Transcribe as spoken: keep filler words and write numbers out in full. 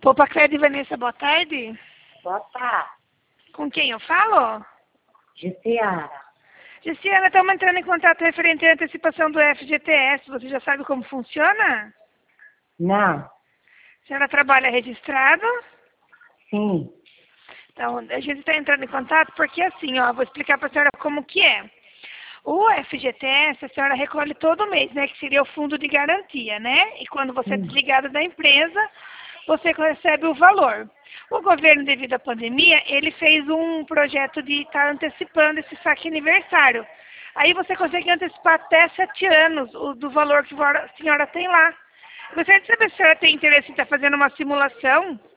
Poupa Clédia e Vanessa, boa tarde. Boa tarde, Com quem eu falo? Giciara. Giciana, estamos entrando em contato referente à antecipação do F G T S. Você já sabe como funciona? Não, A senhora trabalha registrado? sim, Então, a gente está entrando em contato porque assim, ó, vou explicar para a senhora como que é. O F G T S a senhora recolhe todo mês, né? Que seria o fundo de garantia, né? E quando você é sim. desligado da empresa, você recebe o valor. O governo, devido à pandemia, ele fez um projeto de estar antecipando esse saque aniversário. Aí você consegue antecipar até sete anos o, do valor que a senhora tem lá. Gostaria de saber se a senhora tem interesse em estar fazendo uma simulação